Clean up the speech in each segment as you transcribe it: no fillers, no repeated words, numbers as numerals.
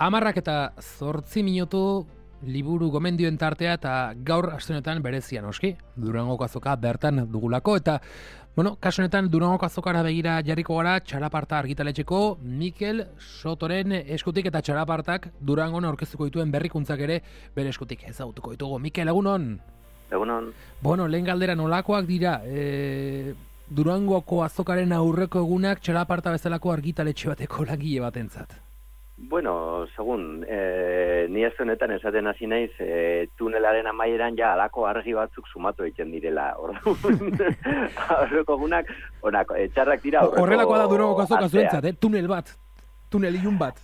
10:08 liburu gomendioen tartea eta gaur aste honetan berezia noski. Durangoko azoka bertan dugulako eta kasu honetan Durangoko azokara begira jarriko gara txalaparta argitaletxeko Mikel Sotoren eskutik eta txalapartak Durangon aurkeztuko dituen berrikuntzak ere bere eskutik ezagutuko ditugu. Mikel, egunon? Egunon. Lehen galdera nolakoak dira Durangoko azokaren aurreko egunak txalaparta bezalako argitaletxe bateko langile batentzat? Segun, ni ez honetan esaten hasi naiz, tunelaren amaieran ja alako argi batzuk sumatu egiten direla. Aurreko egunak, txarrak dira aurreko... Horrelakoa da Durangoko azoka zuentzat, tunel ilun bat.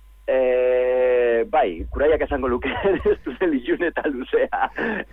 Bai, kuraiak esango luke, ez tunel ilun eta luzea.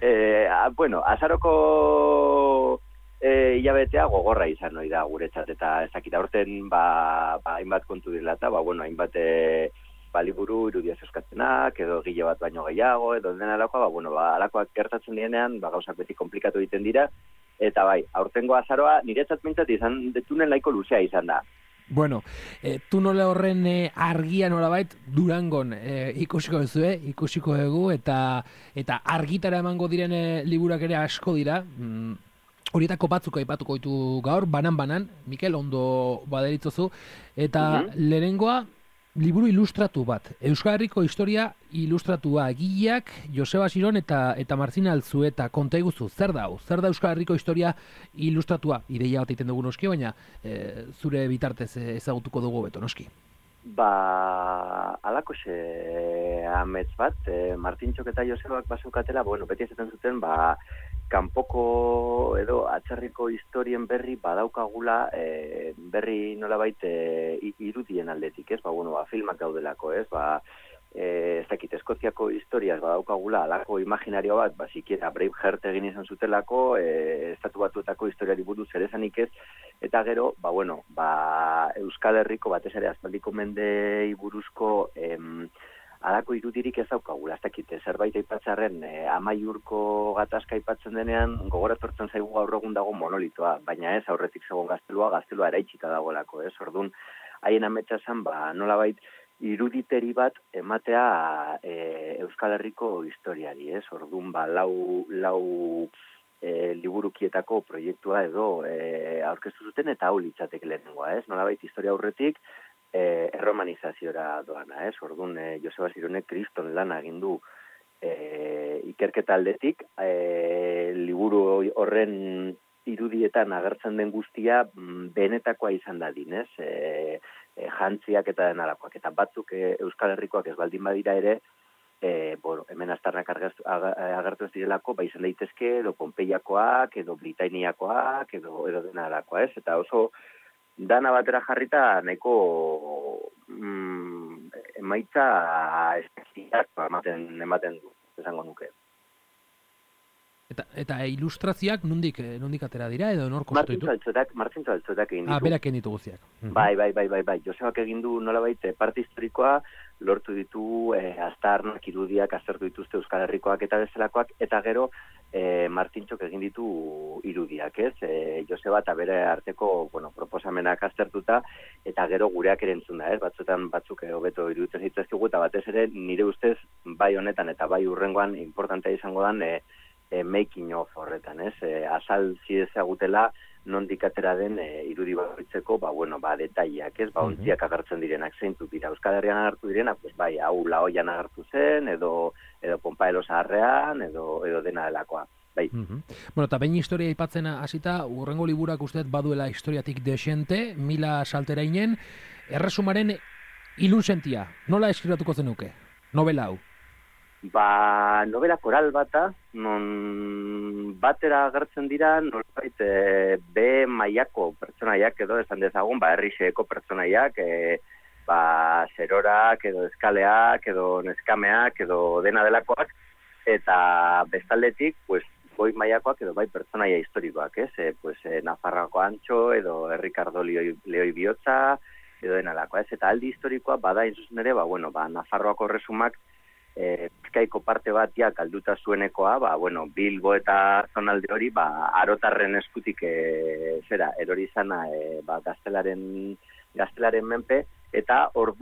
Azaroko... hilabetea gogorra izan hori da guretzat, eta ezakita horten hainbat kontu dela eta hainbat liburu irudia zeuskatzenak, edo gile bat baino gehiago, edo dena alakoa, alakoak gertatzen dienean, gauzak beti komplikatu egiten dira, eta bai, aurtengo azaroa niretzat mintzat izan, tunel nahiko luzea izan da. Tunele horren argia nolabait Durangon ikusiko dugu, eta argitara emango diren liburak ere asko dira. Horietako batzuk aipatuko ditu gaur, banan, Mikel, ondo baderitzozu, eta lehenengoa, liburu ilustratu bat. Euskal Herriko historia ilustratua, egileak Joseba Siron eta Martzina Alzueta. Konta iguzu, zer da Euskal Herriko historia ilustratua? Ideia bat egiten dugu noski, baina zure bitartez ezagutuko dugu beto noski. Alakoxe amets bat, Martintxok eta Josebak bazukatela, beti esaten zuten, kanpoko edo atzerriko historien berri badaukagula berri nolabait irudien aldetik, ez? Filmak daudelako, ez? Ez dakit, Eskoziako historiaz badaukagula alako imaginario bat, sikiera Braveheart egin izan zutelako, estatu batuetako historiari buruz ere esanik ez, eta gero, Euskal Herriko batez ere aspaldiko mendei buruzko alako irudirik ez daukagula, ez dakit, zerbait aipatzarren Amaiurko gatazka aipatzen denean, gogoratortzen zaigu gaur egun dago monolitoa, baina ez aurretik zegoen gaztelua eraitsita dagoelako, ez? Orduan, haien ametsa zen, nolabait iruditeri bat ematea Euskal Herriko historiari, ez? Orduan, lau liburukietako proiektua edo aurkeztu zuten eta hau litzateke lehenengoa, ez? Nolabait historia aurretik, erromanizaziora doana, ez? Orduan, Joseba Sironek kriston lana egin du ikerketa aldetik, liburu horren irudietan agertzen den guztia benetakoa izan dadin, ez? Jantziak eta denalakoak, eta batzuk Euskal Herrikoak ez baldin badira ere, hemen aztarnak agertu ez direlako, izan daitezke, edo Pompeiakoak, edo Britainiakoak, edo denalakoa, ez? Eta oso dana batera jarrita nahiko emaitza espeziak ematen du, esango nuke. Eta ilustrazioak nondik atera dira edo norko sortu ditu? Martzintxo Altzuetak egin ditu. Berak egin ditu guztiak. Bai. Josebak egin du nolabait parte historikoa, lortu ditu aztarnak irudiak aztertu dituzte Euskal Herrikoak eta bezalakoak, eta gero Martintxok egin ditu irudiak, ez? Joseba eta bere arteko proposamenak aztertuta, eta gero gureak ere entzun da, ez? Batzuetan batzuk hobeto iruditzen zituzkigu, eta batez ere nire ustez bai honetan eta bai hurrengoan importantea izango dan making of horretan, ez? Azal zidezagutela nondik atera den irudi bakoitzeko, detaileak, ez? Ontziak agertzen direnak zeintzuk dira. Euskal Herrian agertu direnak, hau Laoian agertu zen, edo Ponpaelo Zaharrean, edo dena delakoa. Bai. Eta behin historia aipatzen hasita, hurrengo liburak usteet baduela historiatik desente, Mila Salterainen, erresumaren ilunsentia. Nola eskribatuko zenuke? Novela hau? Novela koral bata, non batera agertzen dira, nolbait B mailako pertsonaiak edo esan dezagun, herrixeko pertsonaiak, zerorak edo eskaleak edo neskameak edo dena delakoak, eta bestaldetik, goi mailakoak edo bai pertsonaia historikoak, ez? Nafarroako Antxo edo Ricardo Leoi Bihotza edo dena delakoa, ez? Eta aldi historikoa bada inzuzen ere, Nafarroako resumak Bizkaiko parte bat galduta zuenekoa, Bilbo eta zonalde hori, arotarren eskutik erori izana gaztelaren menpe, eta ordun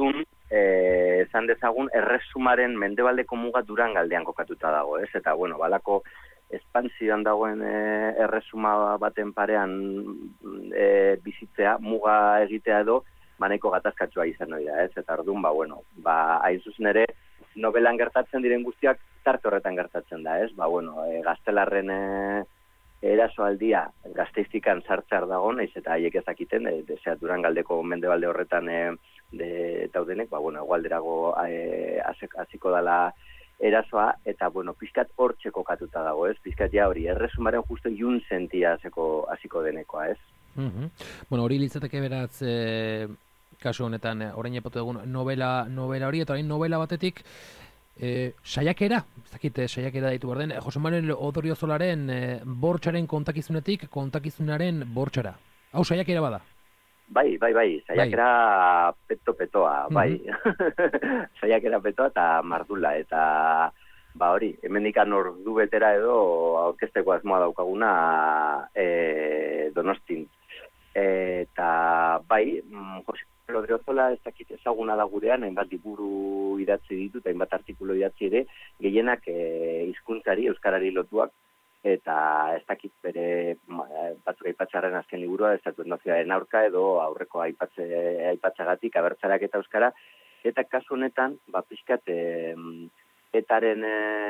esan dezagun, erresumaren mendebaldeko muga Durangaldean kokatuta dago, ez? Eta, bueno, balako espantzioan dagoen erresuma baten parean bizitzea, muga egitea edo, nahiko gatazkatsua izan dira, ez? Eta orduan, bueno, hain zuzen ere, novelan gertatzen diren guztiak tarte horretan gertatzen da, ez? Gaztelarren erasoaldia Gasteiztikan sartzar dago, naiz eta haiek ezakiten, Durangaldeko mendebalde horretan daudenek, egualderago hasiko dala erasoa, eta, pizkat hortxe kokatuta dago, ez? Pizkat ja hori, erresumaren justo iun sentia hasiko denekoa, ez? Hori litzateke beraz, kasu honetan, orain epatu dugun novela hori, eta orain novela batetik, saiakera, ez dakit saiakera daitu behar den, Jose Manuel Odriozolaren bortxaren kontakizunetik kontakizunaren bortxara. Hau saiakera bada? Bai, saiakera petoa, bai. Saiakera petoa eta mardula, eta hori, hemendikan ordu betera edo aurkezteko asmoa daukaguna Donostin. Eta bai, Jose Odriozola ez dakit ezaguna da gurean, hainbat liburu idatzi ditut, hainbat artikulu idatzi ere, gehienak hizkuntzari, euskarari lotuak, eta ez dakit bere batzuk aipatzaren azken liburua, Estatu Nozioaren aurka edo aurreko aipatzagatik, abertzarak eta euskara, eta kasu honetan, pixkat etaren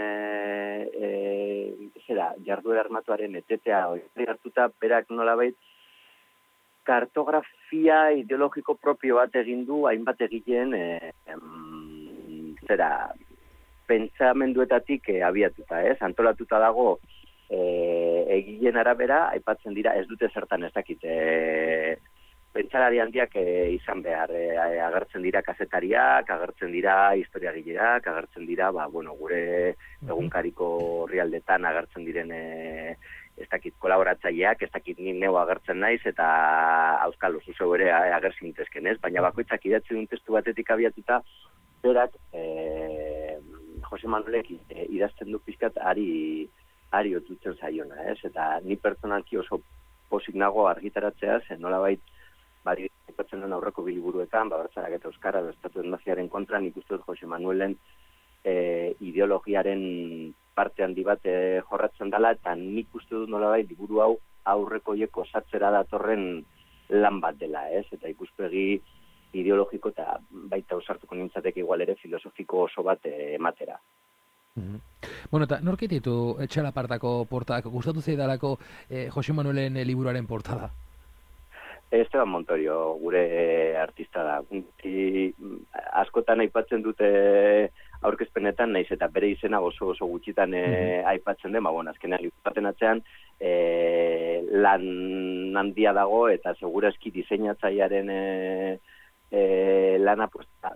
jarduera armatuaren etetea hori hartuta, berak nolabait kartografia ideologiko propio bat egin du hainbat egileen pentsamenduetatik abiatuta, ez? Antolatuta dago egileen arabera, aipatzen dira, ez dute zertan ez dakit, pentsalari handiak izan behar, agertzen dira kazetariak, agertzen dira historiagileak, agertzen dira, gure egunkariko orrialdetan agertzen diren ez dakit kolaboratzaileak, ez dakit ni neu agertzen naiz, eta auskalo zuzeu ere agertzen intezken, ez? Baina bakoitzak idatzi duen testu batetik abiatuta, berak Jose Manuelek idazten du pizkat ari otutzen zaiona, ez? Eta ni pertsonalki oso pozik nago argitaratzea, zen nolabait bari aipatzen den aurreko biliburuetan, Abertzaleak eta euskara, Estatu Naziaren kontra, nik uste dut Jose Manuelen ideologiaren parte handi bat jorratzen dela, eta nik uste dut nolabait liburu hau aurreko hieko osatzera datorren lan bat dela, ez? Eta ikuspegi ideologiko eta baita ausartuko nintzateke igual ere filosofiko oso bat ematera. Eta norkit ditu Txalapartako portadak? Gustatu zaidalako Jose Manuelen liburuaren portada? Esteban Montorio, gure artista da. Askotan aipatzen dute aurkezpenetan, naiz eta bere izena oso gutxitan aipatzen den, azkenean liburuaren atzean lan handia dago, eta segurazki diseinatzailearen lana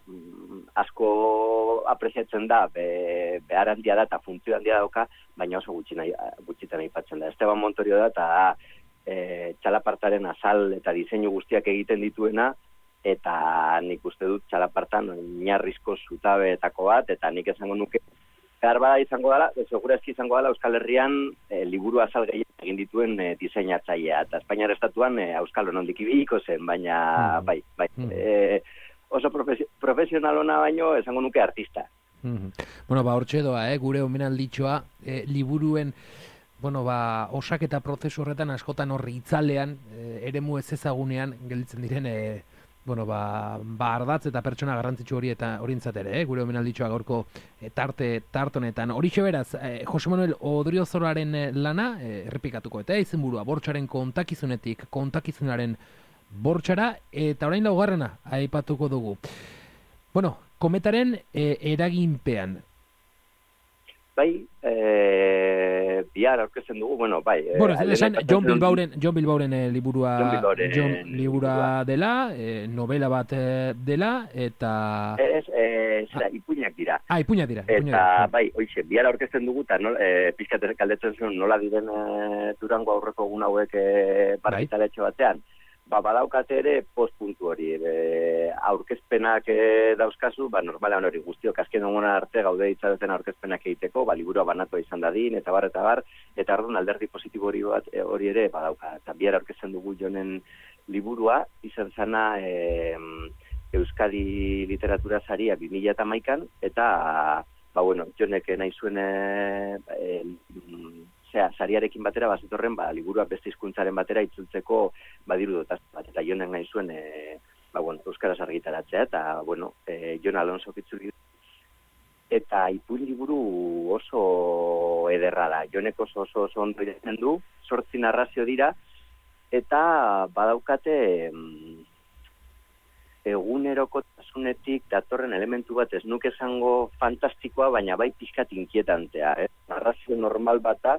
asko apreziatzen da, behar handia da eta funtzio handia dauka, baina oso gutxitan aipatzen da. Esteban Montorio da, eta Txalapartaren azal eta diseinu guztiak egiten dituena, eta nik uste dut Txalapartan oinarrizko zutabeetako bat, eta nik esango nuke behar bada izango dela, segurazki izango dela Euskal Herrian liburu azal gehien egin dituen diseinatzailea, eta Espainiar Estatuan Euskal nondik ibiliko zen, baina bai. Oso profesional ona baino esango nuke artista. Hortxe doa, gure omenalditxoa, liburuen osaketa prozesu horretan askotan horri itzalean, eremu ez ezagunean gelditzen diren ardatz eta pertsona garrantzitsu hori eta horientzat ere, gure omenalditxoa gaurko tarte honetan. Horixe beraz, Jose Manuel Odriozolaren lana, errepikatuko eta izenburua, bortxaren kontakizunetik kontakizunaren bortxara, eta orain laugarrena aipatuko dugu. Kometaren eraginpean. Bai, bihar aurkezten dugu, bai. Jon Bilbauren liburua dela, novela bat dela, eta... Ipuinak dira. Ipuinak dira. Eta, bai, oixe, bihar aurkezten dugu, eta pizkatek kaldetzen zuen nola diren Durango aurreko egun hauek parkitaletxo batean. Badaukate ere postpuntu hori, aurkezpenak dauzkazu, normalean hori guztiok azken ogona arte gaude itzaten aurkezpenak egiteko, liburua banatua izan dadin, eta bar, eta ardun alderdi positibo hori ere badauka. Eta bihar aurkezten dugu Jonen liburua, izan zana Euskadi Literatura Saria 2011an, eta, bueno, Jonek nahi zuen sariarekin batera, bazitorren, liburua beste hizkuntzaren batera itzultzeko badiru dotaz bat, eta Jonek nahi zuen, euskaraz argitaratzea, eta, Jon Alonso itzuli. Eta ipuin liburu oso ederra da. Jonek oso ondo idazten du, 8 narrazio dira, eta badaukate egunerokotasunetik datorren elementu bat, ez nuke esango fantastikoa, baina bai pixkat inkietantea. Narrazio normal bat da,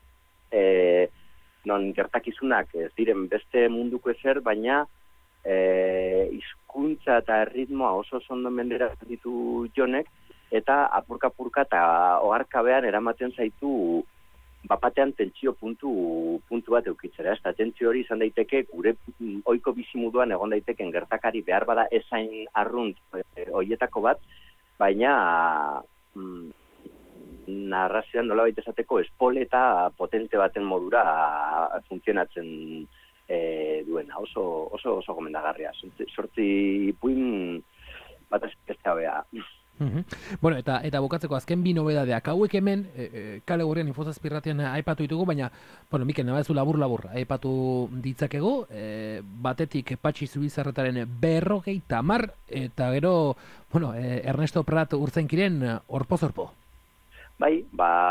non gertakizunak ez diren beste munduko ezer, baina hizkuntza eta erritmoa oso ondo mendera ditu Jonek, eta apurka-apurka eta oharkabean eramaten zaitu bapatean tentsio puntu bat eukitzera. Eta tentsio hori izan daiteke gure ohiko bizimoduan egon daiteken gertakari behar bada esain arrunt hoietako bat, baina narrazioan nolabait esateko espoleta potente baten modura funtzionatzen duena. Oso gomendagarria. 8 ipuin bat ezpestea bea. Bueno, eta bukatzeko azken 2 nobedadeak hauek hemen Kale Gorrian Infozazpirratian aipatu ditugu, baina Mikel, nabazu labur aipatu ditzakegu, batetik Patxi Zubizarretaren 50, eta gero Ernesto Prat Urtzainkiren Orpoz-orpo. Bai,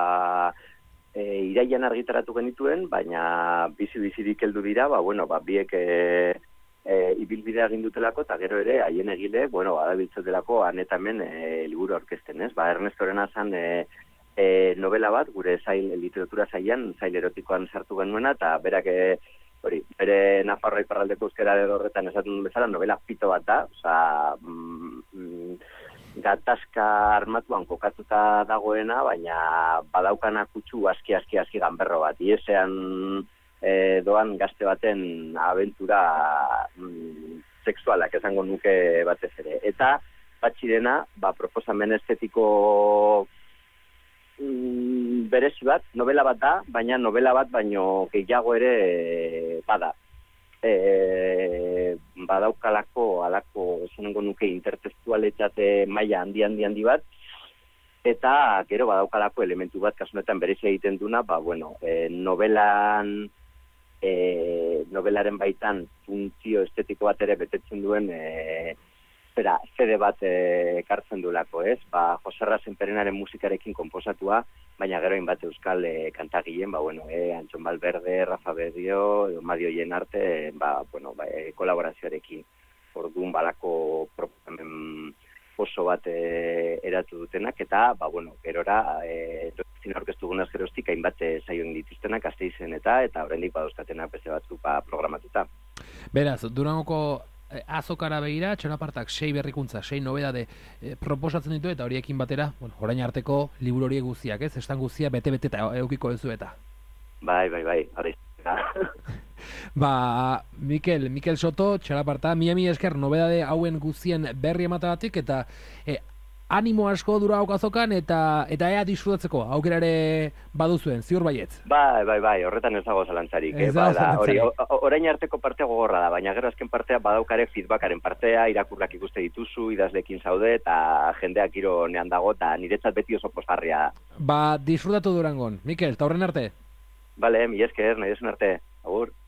iraian argitaratu genituen, baina bizirik heldu dira, biek ibilbidea egin dutelako, eta gero ere, haien egile, adabiltzetelako anetamen liburu orkesten, ez? Ernestorena zan novela bat, gure literatura zailan, zail erotikoan sartu genuena, eta berak, bere Nafarroa iparraldeko euskara horretan esaten bezala, novela pito bat da, gatazka armatuan kokatuta dagoena, baina badaukana kutsu aski ganberro bat, iesean doan gazte baten abentura sexualak esango nuke batez ere. Eta Patxirena, proposamen estetiko berezi bat, novela bat da, baina novela bat baino gehiago ere bada. Badaukalako esango nuke intertextualetate maila handi bat, eta gero badaukalako elementu bat kasunetan berezia egiten duna, novelaren baitan funtzio estetiko bat ere betetzen duen zede bat ekartzen duelako, ez? Joserra Senperenaren musikarekin konposatua, baina gero hainbat euskal kantagileen, Antxon Valverde, Rafa Bedio, Madio Jenarte, kolaborazioarekin. Orduan balako proposamen oso bat eratu dutenak, eta, gerora, zin aurkeztu gunaz geroztik, hainbat saioen dituztenak, Gasteizen eta oraindik badauzkatenak beste batzuk programatuta. Beraz, Durangoko azokara begira, txalapartak 6 berrikuntza, 6 nobedade proposatzen ditu, eta horiekin batera, orain arteko liburu horiek guztiak, ez? Estan guztia bete-bete eta eukiko duzu eta. Bai, hori. Mikel Soto, txalaparta, mi esker nobedade hauen guztien berri ematagatik, eta animo asko Durangoko azokan, eta ea disfrutatzeko, aukerare baduzuen, ziur baietz. Bai, horretan ez dago zalantzarik. Orain arteko partea gogorra da, baina gero azken partea badaukare feedbackaren partea, irakurrak ikuste dituzu, idazlekin zaude, eta jendeak giro nean dago, eta niretzat beti oso pozgarria. Disfrutatu Durangon. Mikel, eta horren arte? Bale, mi esker, nahi desun arte. Agur.